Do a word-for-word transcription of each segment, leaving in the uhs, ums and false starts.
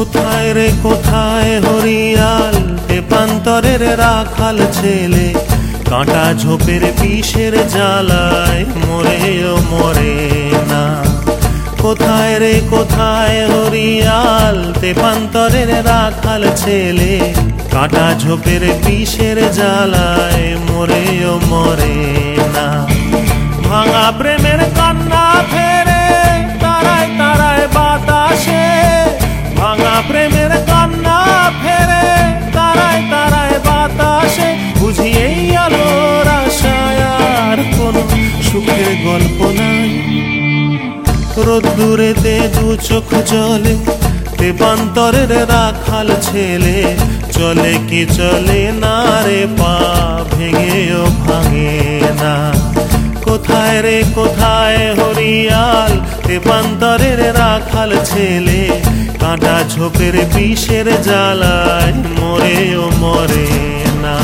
কোথায় রে কোথায় হরিয়াল তেপান্তরের রাখাল ছেলে, কাঁটা ঝোপের বিষের জ্বালায় মরেও মরে না। কোথায় রে কোথায় হরিয়াল তেপান্তরের রাখাল ছেলে, কাঁটা ঝোপের বিষের জ্বালায় মরেও মরে না। ভাঙা প্রেমের কান্না ফেরে তারায় তারায় বাতাসে, ভাঙা প্রেমের কান্না ফেরে তারায় তারায় বাতাসে, বুঝি এই আলোর আশায় আর কোন সুখের গল্প নাই। রোদ্দুরেতে দু চোখ জলে তেপান্তরের রাখাল ছেলে, চলে কি চলে না রে পা ভেঙেও ভাঙে না। কোথায় রে কোথায় হরিয়াল তেপান্তরের রাখাল ছেলে, কাঁটা ঝোপের বিষের জ্বালায় মরেও মরে না।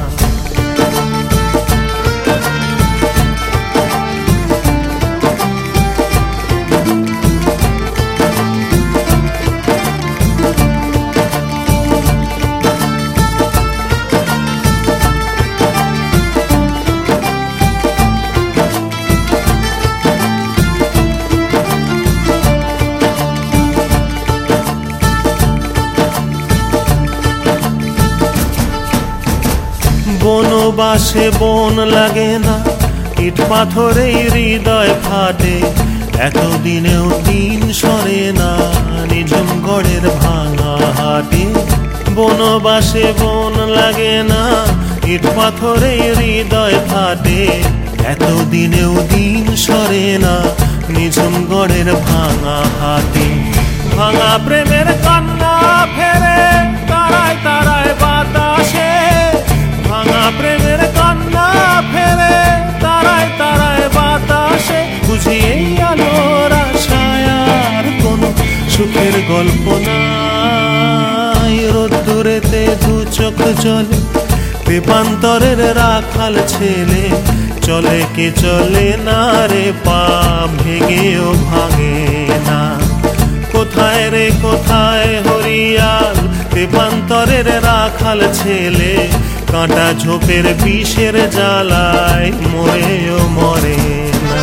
বনবাসে বন লাগে না, ইট পাথরে হৃদয় ফাটে, এতদিনেও দিন সরে না নিঝুম গড়ের ভাঙা হাটে। বনবাসে বন লাগে না, ইট পাথরে হৃদয় ফাটে, এতদিনেও দিন সরে না নিঝুম গড়ের ভাঙা হাটে। ভাঙা প্রেমের কান্না ফেরে তারায় তারায় বাতাসে, ভাঙা প্রেমের কান্না ফেরে তারায় তারায় বাতাসে, বুঝি এই আলোর আশায় আর কোন সুখের গল্প নাই। রোদ্দুরেতে দু চোখ জলে তেপান্তরের রাখাল ছেলে, চলে কি চলে না রে পা ভেঙেও ভাঙে না। কোথায় রে কোথায় হরিয়াল তেপান্তরের রাখাল ছেলে, কাঁটা ঝোপের বিষের জ্বালায় মরেও মরে না।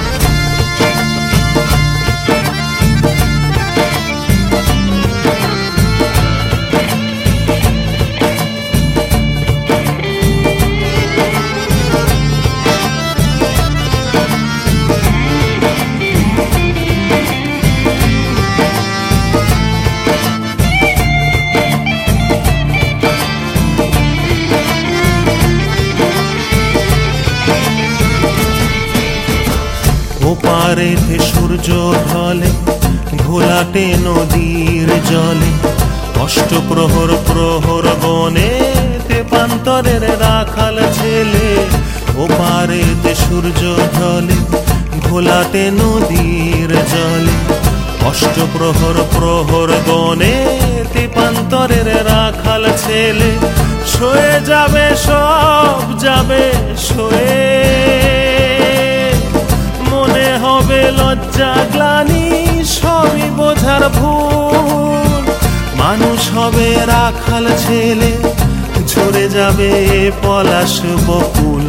ওপারেতে সূর্য ঢলে ঘোলাটে নদীর জলে, অষ্টপ্রহর প্রহর বনে তেপান্তরের রাখাল ছেলে। ওপারেতে সূর্য ঢলে ঘোলাটে নদীর জলে, অষ্টপ্রহর প্রহর বনে তেপান্তরের রাখাল ছেলে। সয়ে যাবে সব যাবে সয়ে, মনে হবে লজ্জা গ্লানি সবই বোঝার ভুল। মানুষ হবে রাখাল ছেলে, ঝরে যাবে পলাশ বকুল।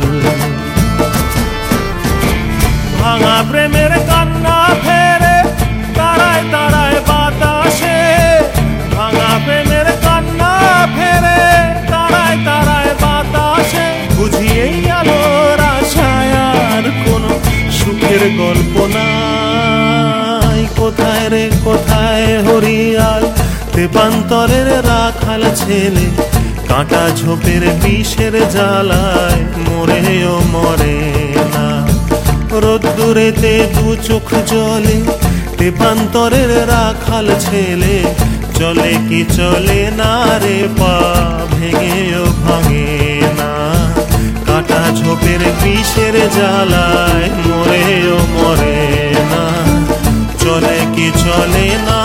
ভাঙা প্রেমের কান্না ফেরে তারায় তারায় বাতাসে, ভাঙা প্রেমের কান্না ফেরে তারায় তারায় বাতাসে, বুঝি এই আলোর আশায় আর কোনো সুখের গল্প নাই। কোথায় রে কোথায় হরিয়াল তেপান্তরের রাখাল ছেলে, কাঁটা ঝোপের বিষের জ্বালায় মরেও মরে না। রোদ্দুরেতে দু চোখ জলে তেপান্তরের রাখাল ছেলে, চলে কি চলে না রে পা ভেঙেও ভাঙে না। কাঁটা ঝোপের বিষের জ্বালায় মরেও মরে না, চলে কি চলে না